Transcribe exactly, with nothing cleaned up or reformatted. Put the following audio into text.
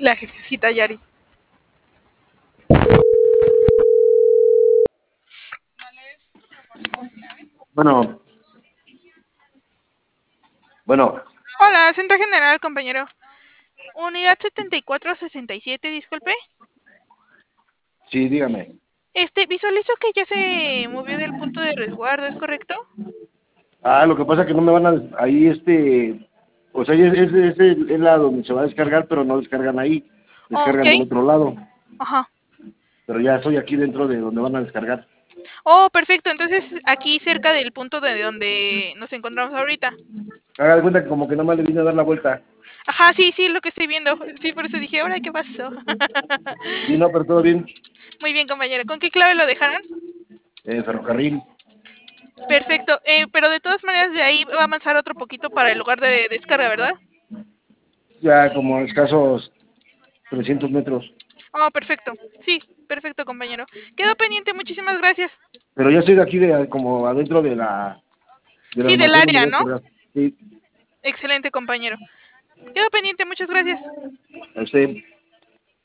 La jefecita Yari. Bueno. Bueno. Hola, Centro General, compañero. Unidad setenta y cuatro sesenta y siete, disculpe. Sí, dígame. Este, visualizo que ya se movió del punto de resguardo, ¿es correcto? Ah, lo que pasa es que no me van a... Ahí, este... O sea, es, es, es, es la donde se va a descargar, pero no descargan ahí. Ok. Descargan del otro lado. Ajá. Pero ya estoy aquí dentro de donde van a descargar. Oh, perfecto. Entonces, aquí cerca del punto de donde nos encontramos ahorita. Haga de cuenta que como que nomás le vine a dar la vuelta. Ajá, sí, sí, lo que estoy viendo. Sí, por eso dije, ¿ahora qué pasó? Sí, no, pero todo bien. Muy bien, compañero. ¿Con qué clave lo dejaron? Eh, ferrocarril. Perfecto. Eh, pero de todas maneras, de ahí va a avanzar otro poquito para el lugar de descarga, ¿verdad? Ya como escasos trescientos metros. Oh, perfecto. Sí, perfecto, compañero. Quedo pendiente, muchísimas gracias. Pero ya estoy aquí de, como adentro de la... Del Sí, del almacén donde área, voy a ¿no? descargar. Sí. Excelente, compañero. Quedo pendiente, muchas gracias. A usted.